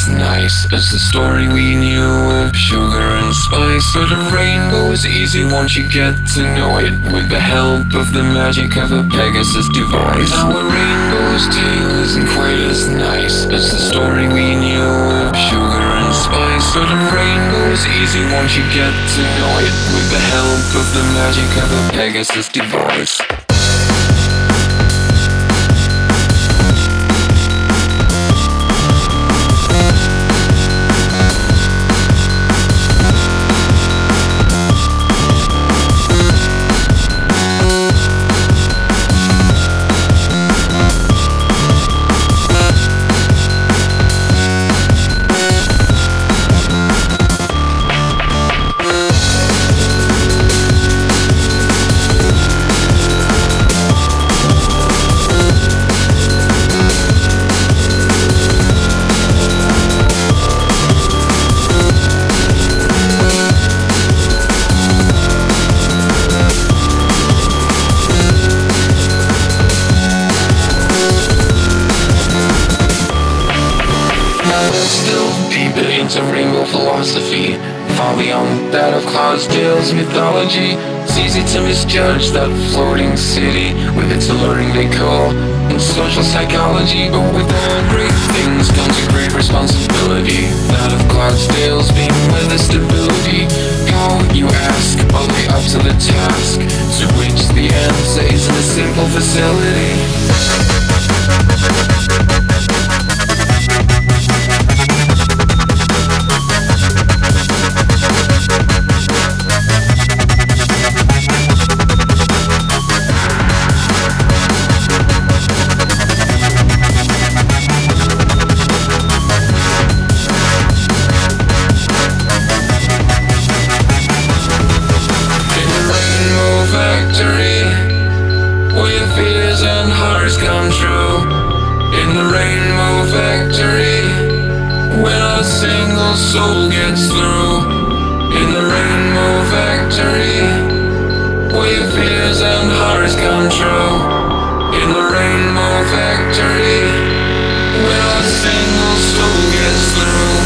as nice as the story we knew of sugar and spice. But a rainbow is easy once you get to know it, with the help of the magic of a Pegasus device. Now a rainbow's tale isn't quite as nice as the story we knew of sugar and spice. But a rainbow is easy once you get to know it, with the help of the magic of a Pegasus device. Still deep into rainbow philosophy, far beyond that of Clydesdale's mythology. It's easy to misjudge that floating city with its alluring decor and social psychology. But with all great things comes a great responsibility, that of Clydesdale's being weather stability. How, you ask, are they up to the task? To which the answer isn't a simple facility. Fears and hearts come true in the rainbow factory. When a single soul gets through in the rainbow factory, where your fears and hearts come true in the rainbow factory. When a single soul gets through.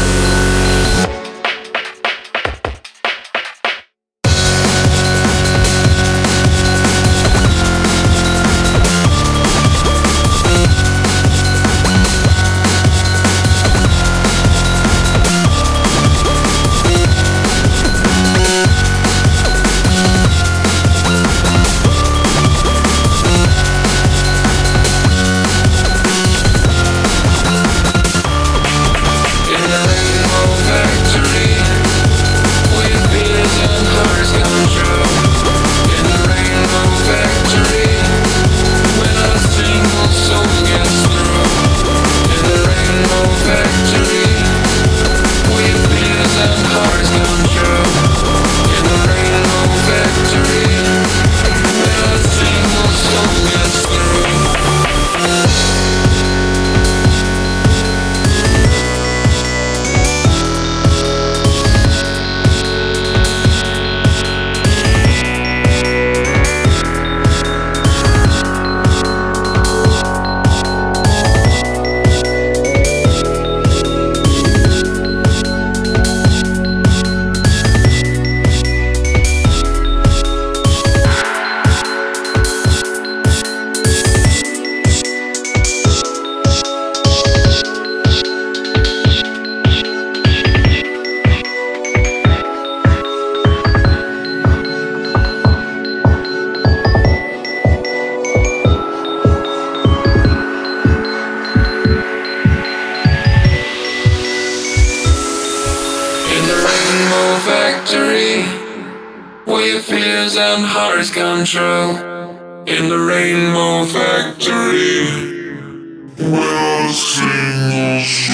Factory, where your fears and hearts come true. In the rainbow factory, where a single